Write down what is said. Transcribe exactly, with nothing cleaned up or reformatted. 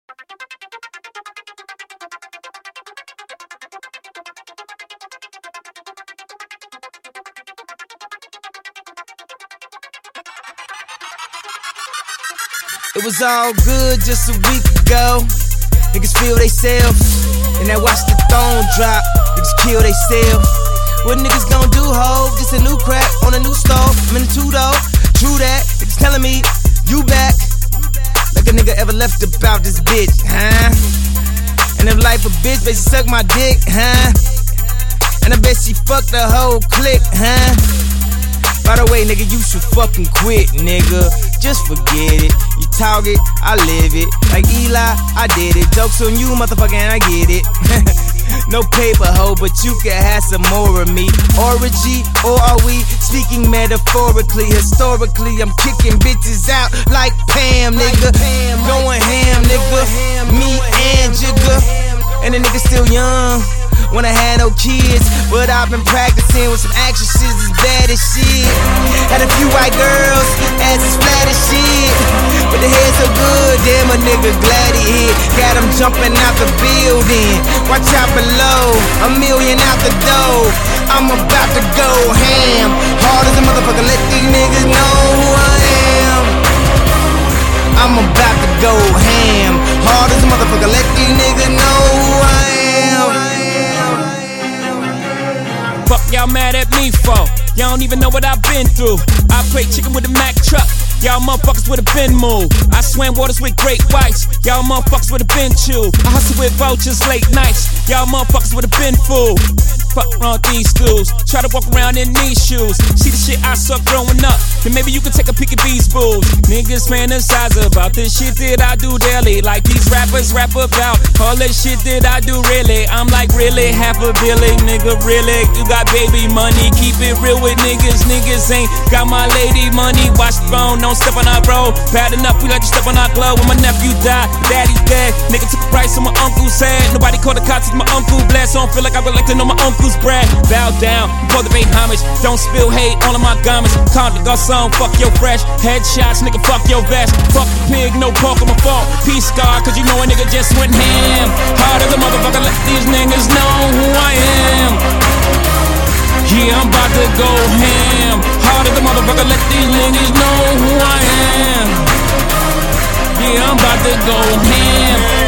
It was all good just a week ago. Niggas feel they self, and I watch the throne drop. Niggas kill they self. What niggas gon' do, ho? Just a new crack on a new stove. I'm in the two-door, true that. Niggas telling me, you back. Like a nigga ever left about this bitch, huh? And if life a bitch, bet she suck my dick, huh? And I bet she fucked the whole clique, huh? By the way, nigga, you should fucking quit, nigga. Just forget it. You talk it, I live it. Like Eli, I did it. Jokes on you, motherfucker, and I get it. No paper, ho, but you can have some more of me. Orgy, or are we speaking metaphorically? Historically, I'm kicking bitches out like Pam, nigga. Going ham, nigga. Me and Jigga. And the nigga still young. When I had no kids, but I've been practicing with some actresses as bad as shit. Had a few white girls, ass as flat as shit. But the head so good, damn a nigga glad he hit. Got him jumping out the building. Watch out below, a million out the door. I'm about to go ham. Hard as a motherfucker, let these niggas know who I am. I'm about to go ham. Hard as a motherfucker, let these niggas know who I am. Fuck y'all mad at me for? Y'all don't even know what I've been through. I play chicken with a Mack truck. Y'all motherfuckers would've been moved. I swam waters with great whites. Y'all motherfuckers would've been chewed. I hustle with vultures late nights. Y'all motherfuckers would've been fooled. Fuck around these schools. Try to walk around in these shoes. See the shit I suck growing up. Then maybe you can take a peek at these fools. Niggas fantasize about this shit that I do daily. Like these rappers rap about all this shit that I do really. I'm like really half a billion, nigga, really. You got baby money, keep it real with niggas. Niggas ain't got my lady money. Watch the phone, don't step on our road. Bad enough, we like to step on our glove. When my nephew died, daddy's dead. Nigga took a price on my uncle's head. Nobody called the cops, it's my uncle blessed. So I don't feel like I would like to know my uncle's bread. Bow down, before the pay homage. Don't spill hate all of my garments. Call the garçon, fuck your fresh. Headshots, nigga, fuck your vest. Fuck the pig, no pork on my fault. Peace scar, cause you know a nigga just went ham. Hard as a motherfucker, let these niggas know who I am. Yeah, I'm about to go ham. Hard as a motherfucker, let these niggas know who I am. Yeah, I'm about to go ham.